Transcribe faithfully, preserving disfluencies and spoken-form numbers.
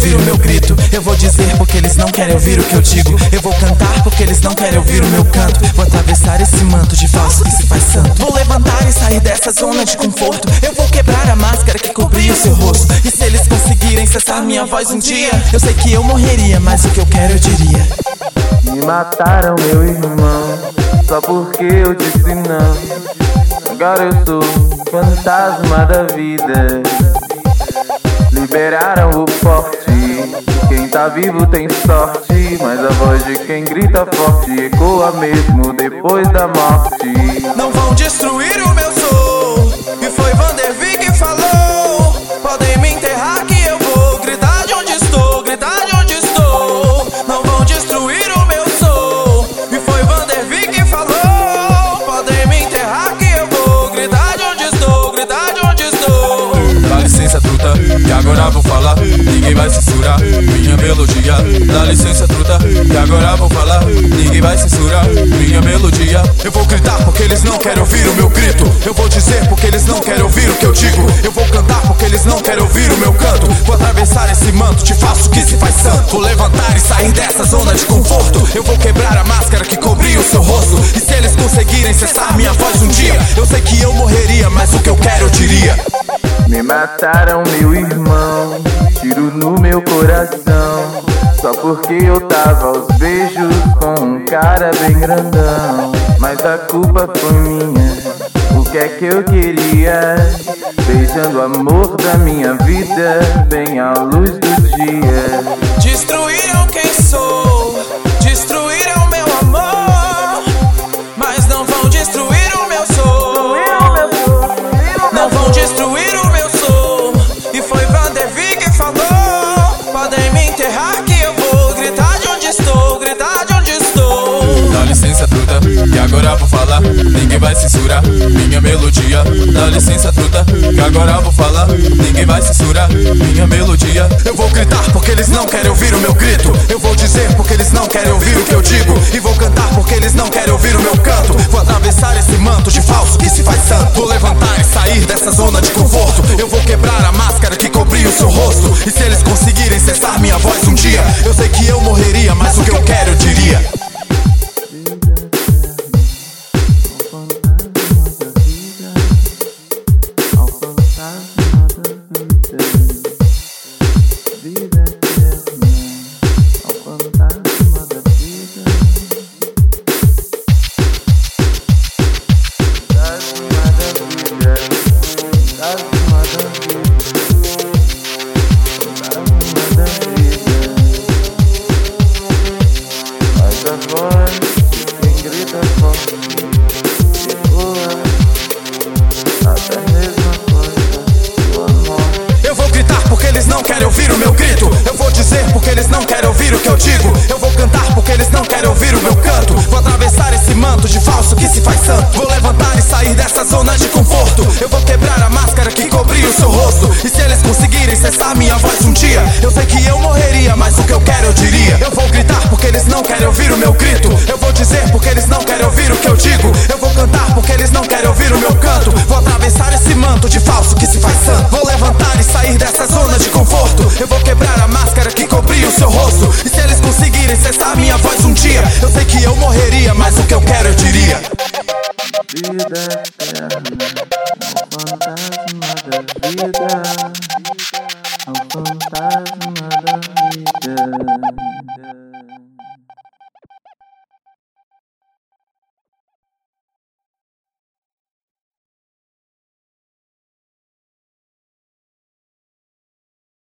ouvir o meu grito. Eu vou dizer porque eles não querem ouvir o que eu digo. Eu vou cantar porque eles não querem ouvir o meu canto. Vou atravessar esse manto de falso que se faz santo. Vou levantar e sair dessa zona de conforto. Eu vou quebrar a máscara que cobria o seu rosto. E se eles conseguirem cessar minha voz um dia, eu sei que eu morreria, mas o que eu quero eu diria. Me mataram, meu irmão, só porque eu disse não. Agora eu sou fantasma da vida. Liberaram o forte, quem tá vivo tem sorte. Mas a voz de quem grita forte ecoa mesmo depois da morte. Não vão destruir o meu sou, e foi Vandervig que falou. Podem me enterrar que eu vou gritar de onde estou, gritar de onde estou. Não vão destruir o meu sou, e foi Vandervig que falou. Podem me enterrar que eu vou gritar de onde estou, gritar de onde estou. Dá licença, truta, que agora vou falar. Ninguém vai censurar minha melodia. Dá licença, truta, que agora vou falar. Ninguém vai censurar minha melodia. Eu vou gritar porque eles não querem ouvir o meu grito. Eu vou dizer porque eles não querem ouvir o que eu digo. Eu vou cantar porque eles não querem ouvir o meu canto. Vou atravessar esse manto de falso que se faz santo. Vou levantar e sair dessa zona de conforto. Eu vou quebrar a máscara que cobria o seu rosto. E se eles conseguirem cessar minha voz um dia, eu sei que eu morreria, mas o que eu quero eu diria. Me mataram, meu irmão, tiro no meu coração, só porque eu tava aos beijos com um cara bem grandão. Mas a culpa foi minha, o que é que eu queria? Beijando o amor da minha vida, bem à luz do dia. Destruíram quem sou, destruíram meu amor, mas não vão destruir o meu sou. Não vão destruir o meu sou, e foi Vandervig que falou. Podem me enterrar que eu vou gritar de onde estou, gritar de onde estou. Dá licença, truta, que agora vou falar. Ninguém vai censurar minha melodia. Dá licença, truta, que agora vou falar. Ninguém vai censurar minha melodia. Eu vou gritar porque eles não querem ouvir o meu grito. Eu vou dizer porque eles não querem ouvir o que eu digo. E vou cantar porque eles não querem ouvir o meu canto. Vou atravessar esse manto de falso que se faz santo. Vou levantar e sair dessa zona de conforto. Eu vou quebrar a máscara que cobria o seu rosto. E se eles conseguirem cessar minha voz um dia, eu sei que eu morreria, mas o que eu quero eu diria. Vida eterna, ao fantasma da vida. Fantasma da vida, fantasma da vida, fantasma da vida. Mas a voz de quem grita forte ecoa até mesmo após sua morte. Eu vou gritar porque eles não querem ouvir o meu grito. Eu vou dizer porque eles não querem ouvir o que eu digo. Eu vou cantar porque eles não querem ouvir o meu canto. Vou atravessar esse manto de falso que se faz santo. Vou levantar e sair dessa zona de conforto. Eu vou quebrar a máscara que cobria o seu rosto. E se eles conseguirem cessar minha voz um dia, eu sei que eu morreria, mas o que eu quero eu diria. Eu vou gritar porque eles não querem ouvir o meu grito. Eu vou dizer porque eles não querem ouvir o que eu digo. Eu vou cantar porque eles não querem ouvir o meu canto. Vou atravessar esse manto de falso que se faz santo. Vou levantar e sair dessa zona de conforto. Eu vou quebrar a máscara que cobria o seu rosto. E se eles conseguirem cessar minha voz um dia, eu sei que eu morreria, mas o que eu quero eu diria. Vida eterna, ao fantasma da vida.